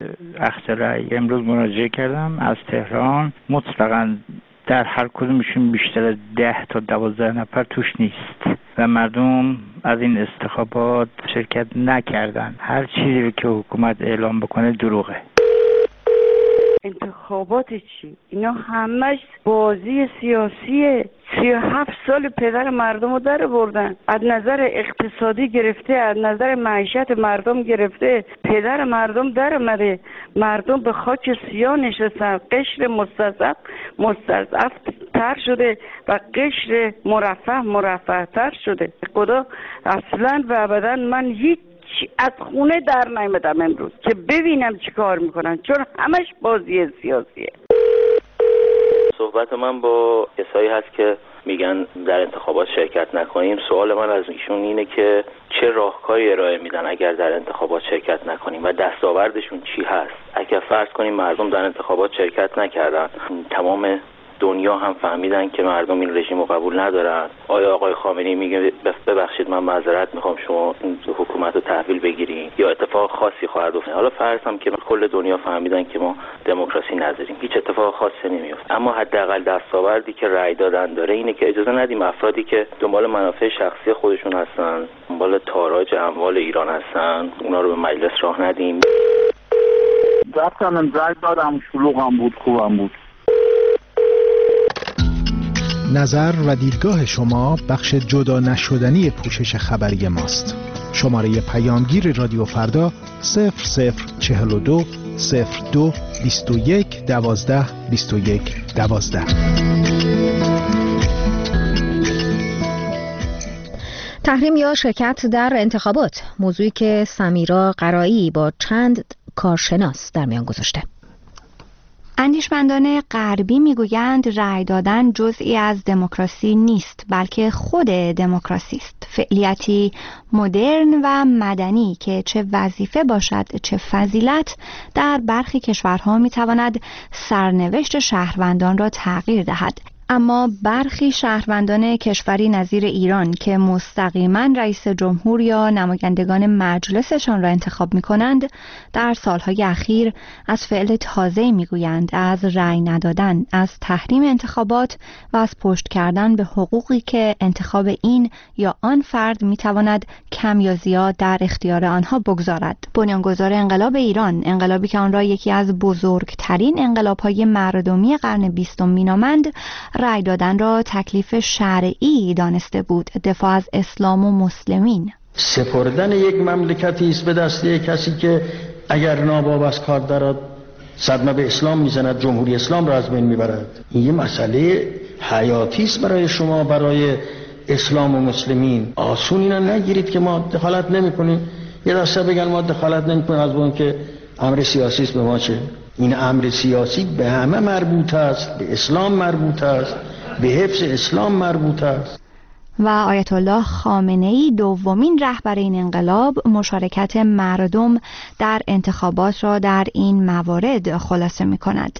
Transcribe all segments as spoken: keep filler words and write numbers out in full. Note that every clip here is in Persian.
اخذ رأی امروز مراجعه کردم از تهران. مطلقاً در هر کدومشون بیشتر از ده تا دوازده نفر توش نیست و مردم از این انتخابات شرکت نکردن. هر چیزی که حکومت اعلام بکنه دروغه. انتخابات چی؟ اینا همش بازی سیاسیه. سی و هفت سال پدر مردم رو در بردن، از نظر اقتصادی گرفته، از نظر معیشت مردم گرفته، پدر مردم در اومده، مردم به خاک سیاه نشستن، قشر مستضعف مستضعف تر شده و قشر مرفه مرفه تر شده. خدا اصلا و ابدا من هیچ از خونه در نیامدم امروز که ببینم چی کار میکنن، چون همش بازی سیاسیه. صحبت من با کسایی هست که میگن در انتخابات شرکت نکنیم. سوال من از ایشون اینه که چه راهکاری ارائه میدن اگر در انتخابات شرکت نکنیم و دستاوردشون چی هست؟ اگر فرض کنیم مردم در انتخابات شرکت نکردن، تمام دنیا هم فهمیدن که مردم این رژیم رو قبول ندارن، آیا آقای خامنه‌ای میگه ببخشید من معذرت میخوام شما این حکومت رو تحویل بگیرین یا اتفاق خاصی خواهد افتاد؟ حالا فرض هم که کل دنیا فهمیدن که ما دموکراسی نداریم، هیچ اتفاق خاصی نمیفته، اما حداقل دستاوردی که رأی دادن داره اینه که اجازه ندیم افرادی که دنبال منافع شخصی خودشون هستن، دنبال تاراج اموال ایران هستن، اونا رو به مجلس راه ندیم. رفتم رأی دادم، شلوغم بود، خوبم بود. نظر و دیدگاه شما بخش جدا نشدنی پوشش خبری ماست. شماره پیامگیر رادیو فردا صفر صفر چهل و دو صفر دو بیست و یک دوازده بیست و یک دوازده. تحریم یا شرکت در انتخابات، موضوعی که سمیرا قرایی با چند کارشناس در میان گذاشته. اندیشمندان غربی میگویند رأی دادن جزئی از دموکراسی نیست، بلکه خود دموکراسی است. فعالیتی مدرن و مدنی که چه وظیفه باشد چه فضیلت در برخی کشورها میتواند سرنوشت شهروندان را تغییر دهد. اما برخی شهروندان کشوری نظیر ایران که مستقیما رئیس جمهور یا نمایندگان مجلسشان را انتخاب می کنند، در سالهای اخیر از فعل تازه‌ای می گویند، از رأی ندادن، از تحریم انتخابات و از پشت کردن به حقوقی که انتخاب این یا آن فرد می تواند کم یا زیاد در اختیار آنها بگذارد. بنیانگذار انقلاب ایران، انقلابی که آن را یکی از بزرگترین انقلاب‌های مردمی قرن بیستم مینامند، رأی دادن را تکلیف شرعی دانسته بود، دفاع از اسلام و مسلمین. سپردن یک مملکتی است به دست یک کسی که اگر ناباب از کار دارد صدمه به اسلام میزند، جمهوری اسلام را از بین میبرد. این یه مسئله حیاتی است برای شما، برای اسلام و مسلمین. آسون اینا نگیرید که ما دخالت نمی‌کنیم. یه دسته بگن ما دخالت نمی‌کنیم از اون که امر سیاسی است، به ما چه؟ این امر سیاسی به همه مربوط است، به اسلام مربوط است، به حفظ اسلام مربوط است. و آیت الله خامنه‌ای دومین رهبر این انقلاب مشارکت مردم در انتخابات را در این موارد خلاصه می‌کند.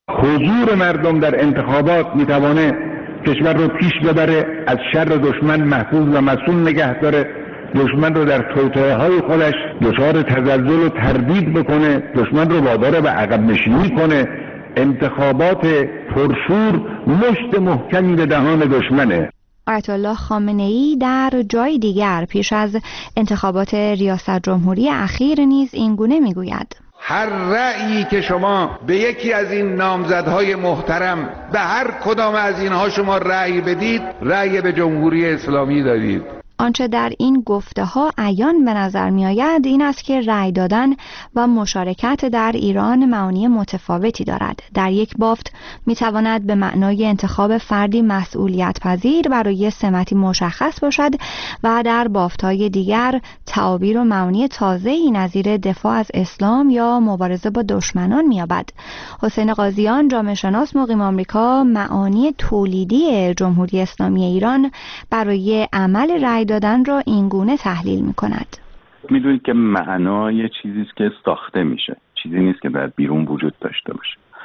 حضور مردم در انتخابات می‌تواند کشور رو پیش ببره، از شر دشمن محفوظ و مسئول نگه داره، دشمن رو در توطئه‌های خودش دچار تزلزل و تردید بکنه، دشمن رو وادار به عقب نشینی کنه. انتخابات پرشور مشت محکمی به دهان دشمنه. آیت الله خامنه‌ای در جای دیگر پیش از انتخابات ریاست جمهوری اخیر نیز این گونه میگوید: هر رأیی که شما به یکی از این نامزدهای محترم، به هر کدام از اینها شما رأی بدید، رأی به جمهوری اسلامی دادید. آنچه در این گفته ها عیان به نظر می آید این است که رأی دادن و مشارکت در ایران معانی متفاوتی دارد. در یک بافت می تواند به معنای انتخاب فردی مسئولیت پذیر برای سمتی مشخص باشد و در بافت های دیگر تعابیر و معانی تازه‌ای نظیر دفاع از اسلام یا مبارزه با دشمنان می یابد. حسین قاضیان، جامعه شناس مقیم آمریکا، معانی تولیدی جمهوری اسلامی ایران برای عمل رأی دادن را این گونه تحلیل می کند. میدونید که معنا یه چیزیست که ساخته میشه، چیزی نیست که در بیرون وجود داشته باشه.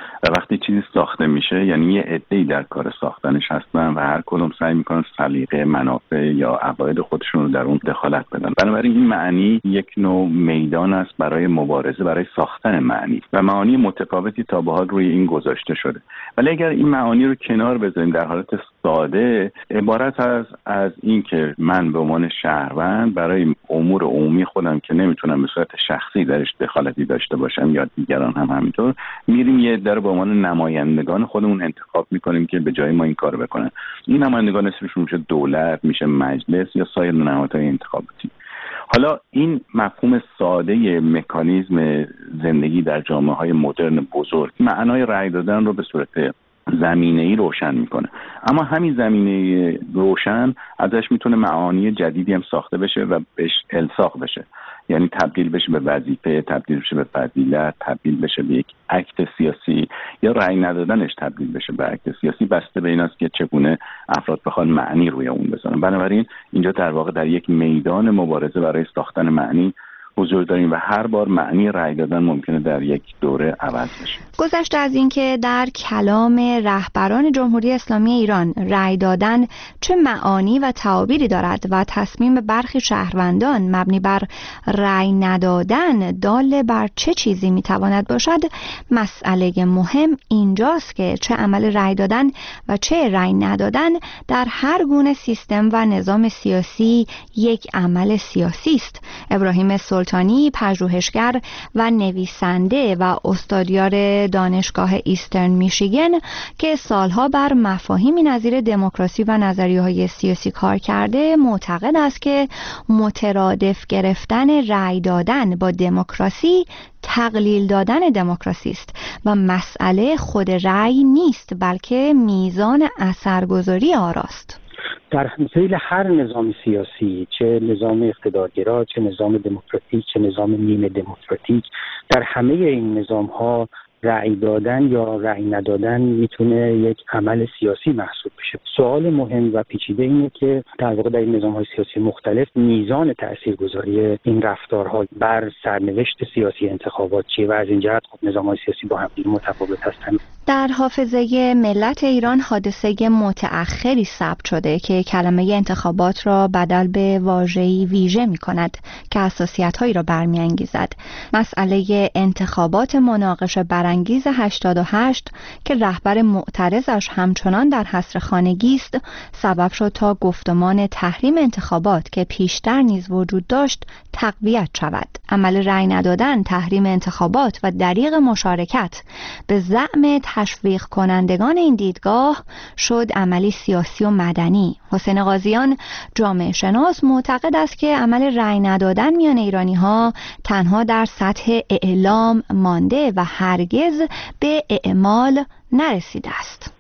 و وقتی چیزی ساخته میشه یعنی یه عده‌ای در کار ساختنش هستن و هر کدوم سعی میکنن سلیقه، منافع یا عقاید خودشون رو در اون دخالت بدن. بنابراین این معنی یک نوع میدان است برای مبارزه، برای ساختن معنی و معانی متفاوتی تا به حال روی این گذاشته شده. ولی اگر این معانی رو کنار بذاریم در حالت ساده، عبارت از از این که من به عنوان شهروند برای امور عمومی خودم که نمیتونم به صورت شخصی درش دخالتی داشته باشم یا دیگران هم همینطور، میریم یه در به عنوان نمایندگان خودمون انتخاب میکنیم که به جای ما این کارو بکنن. این نمایندگان اسمشون میشه دولت، میشه مجلس یا سایر نهادهای انتخاباتی. حالا این مفهوم ساده مکانیزم زندگی در جامعه‌های مدرن بزرگ معنای رأی دادن رو به صورت زمینه‌ای روشن میکنه، اما همین زمینه روشن ازش میتونه معانی جدیدی هم ساخته بشه و بهش الصاق بشه، یعنی تبدیل بشه به وظیفه، تبدیل بشه به فضیلت، تبدیل بشه به یک اکت سیاسی یا رأی ندادنش تبدیل بشه به اکت سیاسی، بسته به این است که چگونه افراد بخوان معنی روی اون بذارن. بنابراین اینجا در واقع در یک میدان مبارزه برای ساختن معنی حضور داریم و هر بار معنی رأی دادن ممکنه در یک دوره عوض بشه. گذشته از اینکه در کلام رهبران جمهوری اسلامی ایران رأی دادن چه معانی و تعابیری دارد و تصمیم برخی شهروندان مبنی بر رأی ندادن دال بر چه چیزی میتواند باشد، مسئله مهم اینجاست که چه عمل رأی دادن و چه رأی ندادن در هر گونه سیستم و نظام سیاسی یک عمل سیاسی است. ابراهیم سلطانی، پژوهشگر و نویسنده و استادیار دانشگاه ایسترن میشیگن که سالها بر مفاهیمی نظیر دموکراسی و نظریه‌های سیاسی کار کرده، معتقد است که مترادف گرفتن رأی دادن با دموکراسی تقلیل دادن دموکراسی است و مسئله خود رأی نیست بلکه میزان اثرگذاری آراست. در ذیل هر نظام سیاسی، چه نظام اقتدارگرا، چه نظام دموکراتیک، چه نظام نیمه دموکراتیک، در همه این نظام‌ها رأی دادن یا رأی ندادن میتونه یک عمل سیاسی محسوب بشه. سوال مهم و پیچیده اینه که در واقع در این نظام‌های سیاسی مختلف میزان تاثیرگذاری این رفتارها بر سرنوشت سیاسی انتخابات چیه و از این جهت خب نظام‌های سیاسی با هم متفاوت هستند. در حافظه ملت ایران حادثه متأخری ثبت شده که کلمه انتخابات را بدل به واژه‌ای ویژه می‌کند که حساسیت‌هایی را برمی‌انگیزد. مسئله انتخابات مناقشه برانگیز هشتاد و هشت که رهبر معترضش همچنان در حصر خانگی است، سبب شد تا گفتمان تحریم انتخابات که پیشتر نیز وجود داشت تقویت شود. عمل رأی ندادن، تحریم انتخابات و دریغ مشارکت به زعم تشویق کنندگان این دیدگاه شد عملی سیاسی و مدنی. حسین قاضیان، جامعه شناس، معتقد است که عمل رأی ندادن میان ایرانی ها تنها در سطح اعلام مانده و هرگز به اعمال نرسیده است.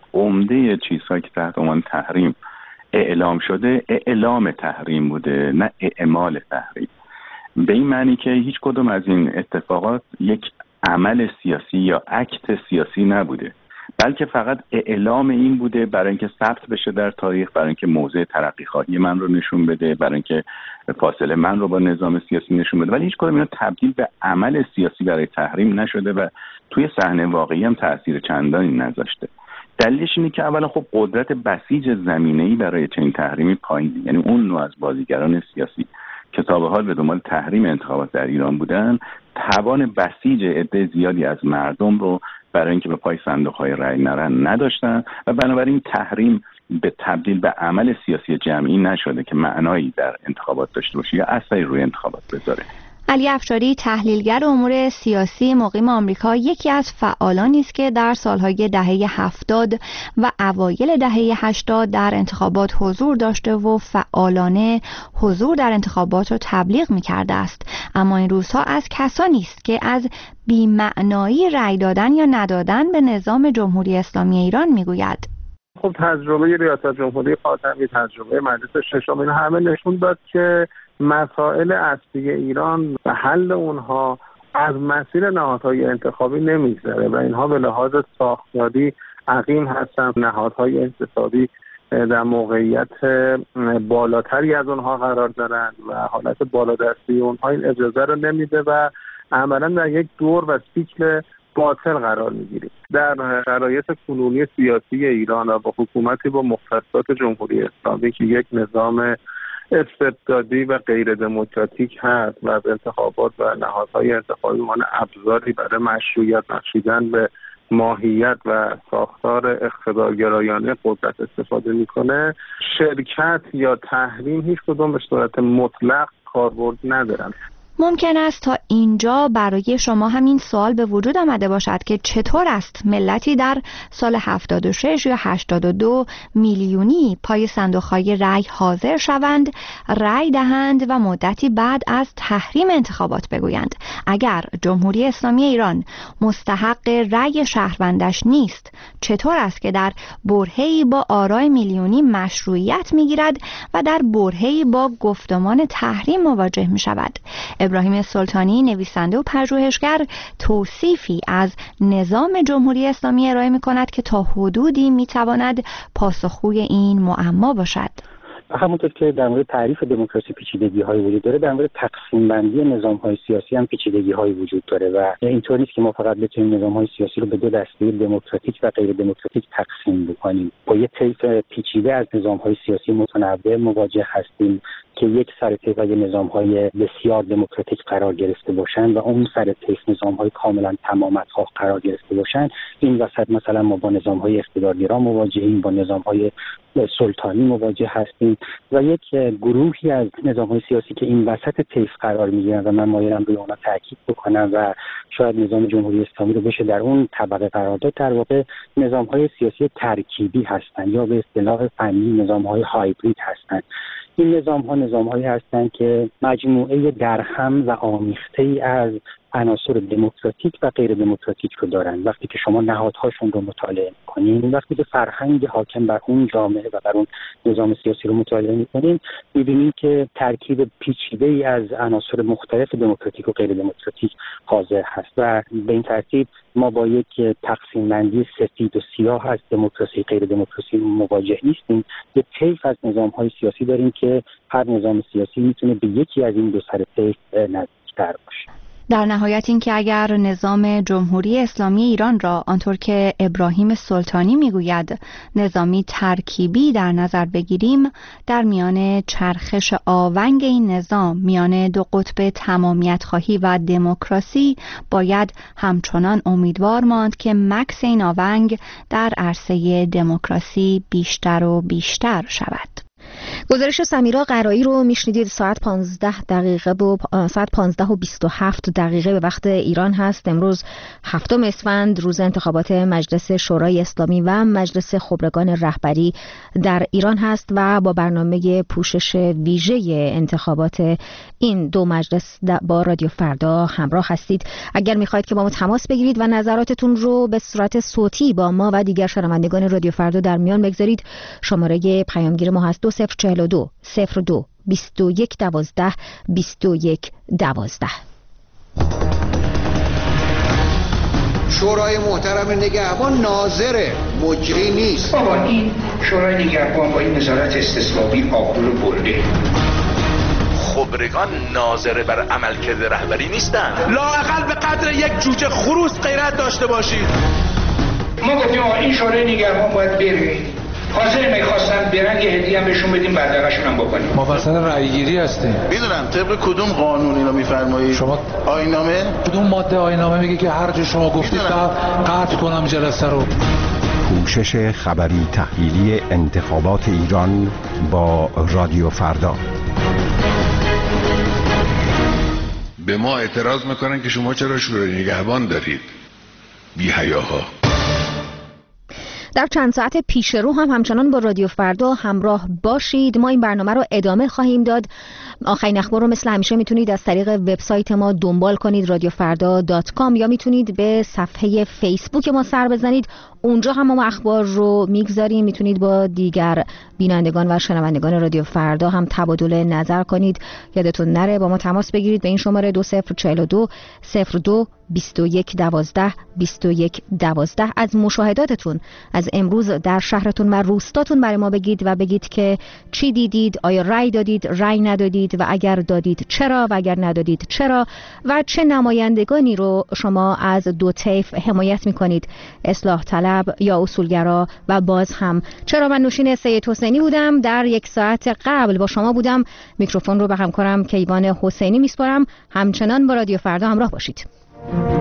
عمده چیزهایی که تحت عنوان تحریم اعلام شده اعلام تحریم بوده، نه اعمال تحریم. به این معنی که هیچ کدوم از این اتفاقات یک عمل سیاسی یا اکت سیاسی نبوده، بلکه فقط اعلام این بوده برای اینکه ثبت بشه در تاریخ، برای اینکه موضع ترقی خواهی من رو نشون بده، برای اینکه فاصله من رو با نظام سیاسی نشون بده، ولی هیچ کدوم اینا تبدیل به عمل سیاسی برای تحریم نشده و توی صحنه واقعی هم تأثیر چندانی نذاشته. دلیلش اینه که اولا خب قدرت بسیج زمینه‌ای برای چنین تحریمی پایینه، یعنی اون نوع از بازیگران سیاسی که تا به حال به دنبال تحریم انتخابات در ایران بودن، توان بسیج عده زیادی از مردم رو برای اینکه به پای صندوق‌های رأی نرن نداشتن و بنابراین تحریم به تبدیل به عمل سیاسی جمعی نشده که معنایی در انتخابات داشته باشه یا اثری روی انتخابات بذاره. علی افشاری، تحلیلگر امور سیاسی مقیم آمریکا، یکی از فعالانی است که در سالهای دهه هفتاد و اوایل دهه هشتاد در انتخابات حضور داشته و فعالانه حضور در انتخابات را تبلیغ می‌کرده است، اما این روزها از کسانی است که از بی‌معنایی رأی دادن یا ندادن به نظام جمهوری اسلامی ایران می‌گوید. خب تجربه ریاست جمهوری خاتمی، تجربه مجلس ششم، این همه نشون داد که مسائل اصلی ایران و حل اونها از مسیر نهادهای انتخابی نمیگذره و اینها به لحاظ ساختاری عقیم هستن. نهادهای اقتصادی در موقعیت بالاتری از اونها قرار دارن و حالت بالادستی اونها این اجازه رو نمیده و عملا در یک دور و سیکل باطل قرار میگیریم. در شرایط کنونی سیاسی ایران و با حکومتی با مختصات جمهوری اسلامی که یک نظام استبدادی و غیر دموکراتیک هست و از انتخابات و نهادهای انتخابی عنوان ابزاری برای مشروعیت بخشیدن به ماهیت و ساختار اقتدارگرایانه قدرت استفاده میکنه، شرکت یا تحریم هیچ کدوم به صورت مطلق کاربرد ندارن. ممکن است تا اینجا برای شما همین سوال به وجود آمده باشد که چطور است ملتی در سال هفتاد و شش یا هشتاد و دو میلیونی پای صندوق‌های رأی حاضر شوند، رأی دهند و مدتی بعد از تحریم انتخابات بگویند اگر جمهوری اسلامی ایران مستحق رأی شهروندش نیست، چطور است که در برهه‌ای با آرای میلیونی مشروعیت می‌گیرد و در برهه‌ای با گفتمان تحریم مواجه می‌شود؟ ابراهیم سلطانی، نویسنده و پژوهشگر، توصیفی از نظام جمهوری اسلامی ارائه می‌کند که تا حدودی می‌تواند پاسخگوی این معما باشد. همونطور که در مورد تعریف دموکراسی پیچیدگی‌های وجود داره، در مورد تقسیم بندی نظام‌های سیاسی هم پیچیدگی‌های وجود داره و اینطور نیست که ما فقط بتونیم نظام‌های سیاسی رو به دو دسته دموکراتیک و غیر دموکراتیک تقسیم بکنیم. با یه طیف پیچیده از نظام‌های سیاسی متنوع مواجه هستیم که یک سر طیف از نظام‌های بسیار دموکراتیک قرار گرفته باشند و اون سر طیف نظام‌های کاملا تمام‌خواه قرار گرفته باشند. این وسط مثلا ما با نظام‌های اقتدارگرا مواجهیم، با نظام‌های سلطانی مواجه هستیم و یک گروهی از نظام‌های سیاسی که این وسط طیف قرار می‌گیرن و من مایلم روی اونها تاکید بکنم و شاید نظام جمهوری اسلامی رو بشه در اون طبقه قرار داد، در واقع نظام‌های سیاسی ترکیبی هستند یا به اصطلاح فنی نظام‌های هایبرید هستند. این نظام‌ها نظام‌هایی هستند که مجموعه درهم و آمیخته‌ای از عناصر دموکراتیک و غیر دموکراتیک رو دارن. وقتی که شما نهادهاشون رو مطالعه می‌کنین، وقتی که فرهنگ حاکم بر اون جامعه و بر اون نظام سیاسی رو مطالعه می‌کنین، می‌بینید که ترکیب پیچیده‌ای از عناصر مختلف دموکراتیک و غیر دموکراتیک حاضر هست و به این ترتیب ما با یک تقسیم بندی سفید و سیاه از دموکراسی غیر دموکراسی مواجه نیستیم. یک طیف از نظام‌های سیاسی داریم که هر نظام سیاسی می‌تونه به یکی از این دو سر طیف نزدیک‌تر باشه. در نهایت این که اگر نظام جمهوری اسلامی ایران را آنطور که ابراهیم سلطانی میگوید نظامی ترکیبی در نظر بگیریم، در میان چرخش آونگ این نظام میان دو قطب تمامیت خواهی و دموکراسی باید همچنان امیدوار ماند که مکث این آونگ در عرصه دموکراسی بیشتر و بیشتر شود. گزارش سمیرا قرایی رو میشنیدید. ساعت پانزده دقیقه و ساعت پانزده و بیست و هفت دقیقه به وقت ایران هست. امروز هفتم اسفند روز انتخابات مجلس شورای اسلامی و مجلس خبرگان رهبری در ایران هست و با برنامه پوشش ویژه انتخابات این دو مجلس با رادیو فردا همراه هستید. اگر میخواید که با ما تماس بگیرید و نظراتتون رو به صورت صوتی با ما و دیگر شنوندگان رادیو فردا در میان بگذارید، شماره پیامگیر ما هست دو صفر چهل و دو صفر دو بیست و یک دوازده بیست و یک دوازده. شورای محترم نگهبان ناظره، مجری نیست. بابا این شورای نگهبان با این نظارت استثبابی آبرو رو برده. خبرگان ناظر بر عملکرد رهبری نیستن. لااقل به قدر یک جوجه خروس غیرت داشته باشید. ما گفتیم این شورای نگهبان باید بره. حاضر میخواستن برن یه هدیه هم بهشون بدیم بدرقشون هم بکنیم. ما وسط رأیگیری هستیم. میدونم طبق کدوم قانون اینو میفرمایید؟ شما آیین‌نامه؟ کدوم ماده آیین‌نامه میگه که هر جا شما گفتید قطع کنم جلسه رو؟ پوشش خبری تحلیلی انتخابات ایران با رادیو فردا. به ما اعتراض میکنن که شما چرا شورای نگهبان دارید؟ بی حیاها. در چند ساعت پیش رو هم همچنان با رادیو فردا همراه باشید. ما این برنامه رو ادامه خواهیم داد. آخرین اخبار رو مثل همیشه میتونید از طریق وبسایت ما دنبال کنید رادیو فردا دات کام یا میتونید به صفحه فیسبوک ما سر بزنید. اونجا هم ما اخبار رو میگذاریم. میتونید با دیگر بینندگان و شنوندگان رادیو فردا هم تبادل نظر کنید. یادتون نره با ما تماس بگیرید به این شماره دو صفر چهل و دو صفر دو بیست و یک دوازده بیست و یک دوازده. از مشاهداتتون از امروز در شهرتون و روستاتون برای ما بگید و بگید که چی دیدید، آیا رأی دادید، رأی ندادید، دادید و اگر دادید چرا و اگر ندادید چرا و چه نمایندگانی رو شما از دو طیف حمایت میکنید، اصلاح طلب یا اصولگرا؟ و باز هم چرا؟ من نوشین سید حسینی بودم، در یک ساعت قبل با شما بودم. میکروفون رو به همکارم کیوان حسینی میسپارم. همچنان با رادیو فردا همراه باشید.